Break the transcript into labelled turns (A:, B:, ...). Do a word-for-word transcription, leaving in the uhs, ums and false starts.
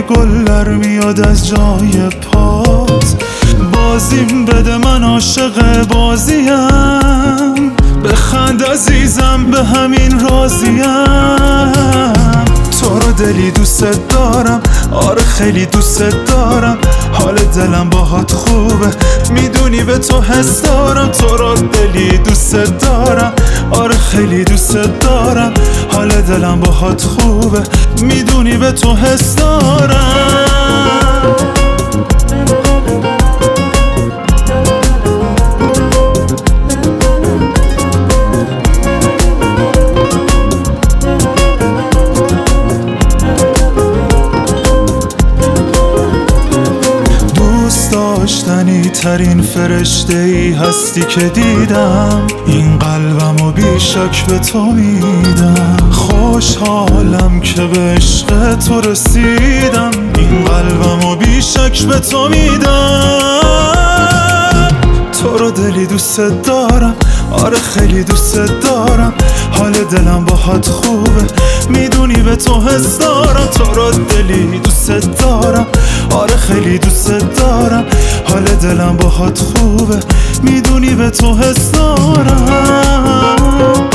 A: گل در میاد از جای پات. بازیم بده من عاشق بازیم، بخند عزیزم به همین راضیم. تو رو دلی دوست دارم، آره خیلی دوست دارم. حال دلم باهات خوبه، میدونی به تو حس دارم. تو رو دلی دوست دارم، آره خیلی دوست دارم. حال دلم باهات خوبه، میدونی به تو حس دارم. داشتنی ترین فرشته ای هستی که دیدم. این قلبمو بی شک به تو میدم. خوشحالم که به عشق تو رسیدم. این قلبمو بی شک به تو میدم. تو رو دلی دوست دارم، آره خیلی دوست دارم. حال دلم باهات خوبه، میدونی به تو حس دارم. تو رو دلی دوست دارم، آره خیلی دوست دارم. حال دلم باهات خوبه، میدونی به تو حس دارم.